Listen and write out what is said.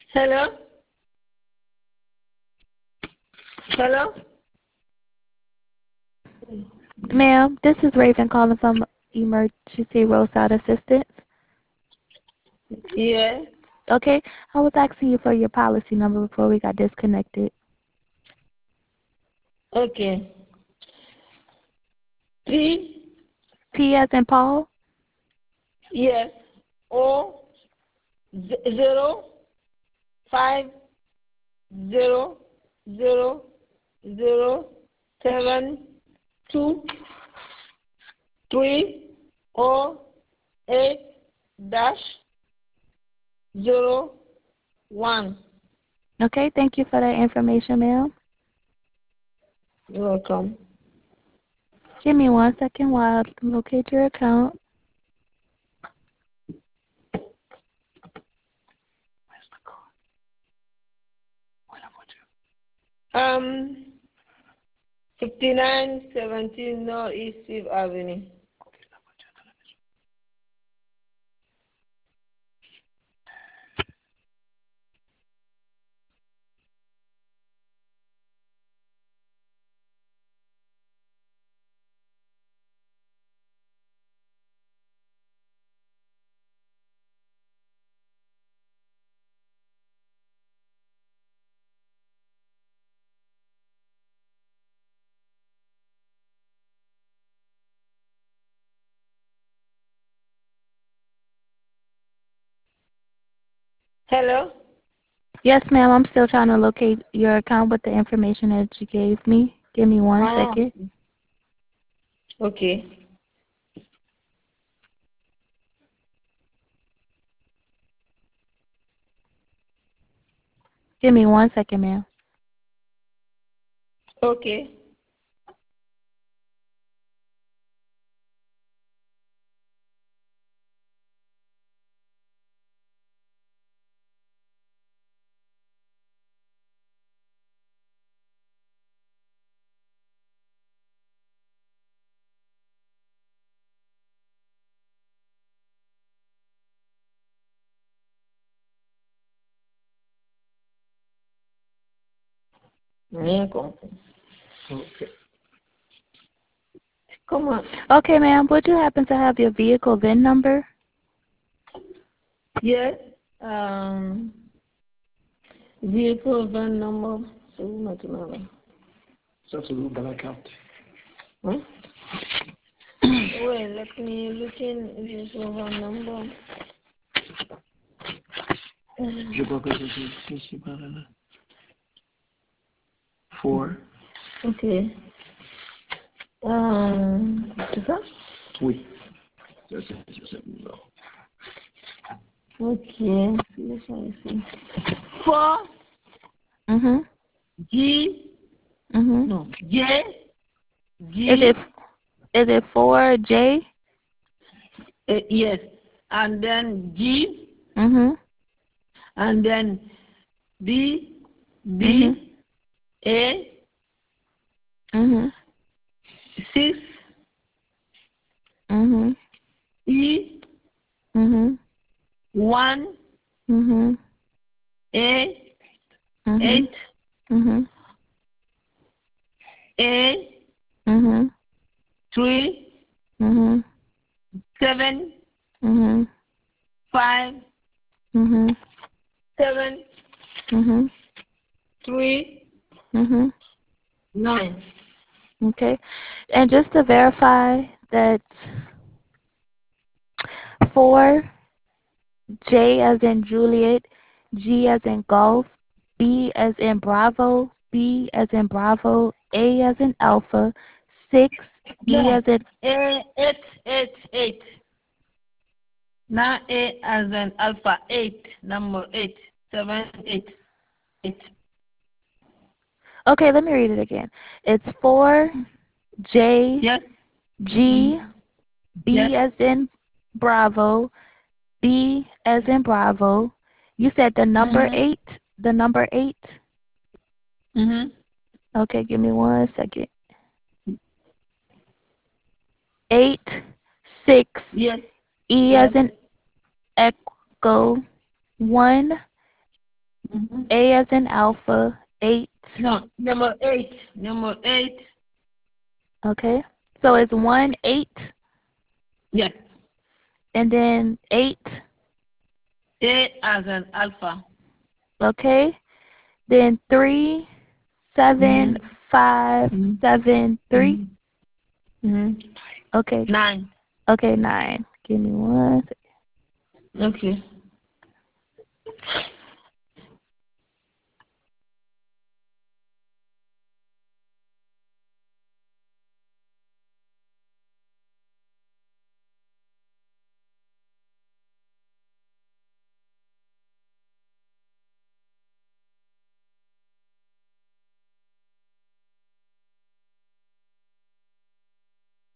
Hello? Hello? Ma'am, this is Raven calling from Emergency Roadside Assistance. Yeah. Okay, I was asking you for your policy number before we got disconnected. Okay. P. P as in Paul? Yes. O. 0 5 0 0 0 7 2 3 O 8 dash 0 1. Okay, thank you for that information, ma'am. You're welcome. Give me 1 second while I locate your account. Um, 5917 Northeast Fifth Avenue. Hello? Yes, ma'am, I'm still trying to locate your account with the information that you gave me. Give me 1 Ah, second. okay. Give me 1 second, ma'am. Okay. Rien compris. Okay. Come on. Okay, ma'am, would you happen to have your vehicle VIN number? Yes. Vehicle VIN number. So much number. Ça, c'est le bank account. Huh? Wait, let me look in vehicle VIN number. Je crois que c'est ici par là. 4. Okay. C'est ça? Oui. Ça, c'est non. Okay. Laisse-moi ici. 4 Mm-hmm. G. Mm-hmm. No. J. Is G. it 4J? Yes. And then G. Mm-hmm. And then B. Mm-hmm. B. A. Mm-hmm. 6. Mm-hmm. E. Mm-hmm. 1. Mm-hmm. A. Mm-hmm. 8. Mm-hmm. A. Mm-hmm. 3. Mm-hmm. 7. Mm-hmm. 5. Mm-hmm. 7. Mm-hmm. 3. Mm-hmm. 9. Okay. And just to verify that 4J as in Juliet, G as in golf, B as in Bravo, B as in Bravo, A as in Alpha, 6, E No. as in A. 8. 8. 8. Not A as in alpha. 8. Number 8. 7. 8. 8. Okay, let me read it again. It's 4J, Yes. G, Yes. B as in Bravo, B as in Bravo. You said the number Mm-hmm. 8? The number 8? Mm-hmm. Okay, give me 1 second. 8, 6, Yes. E as Yes. in Echo, 1, A as in alpha, 8. No, number 8. Number 8. Okay. So it's 1, 8, Yes. and then 8. A as in alpha. Okay. Then 3, 7, 5, 7, 3. Okay. 9. Okay, 9. Give me one. Okay.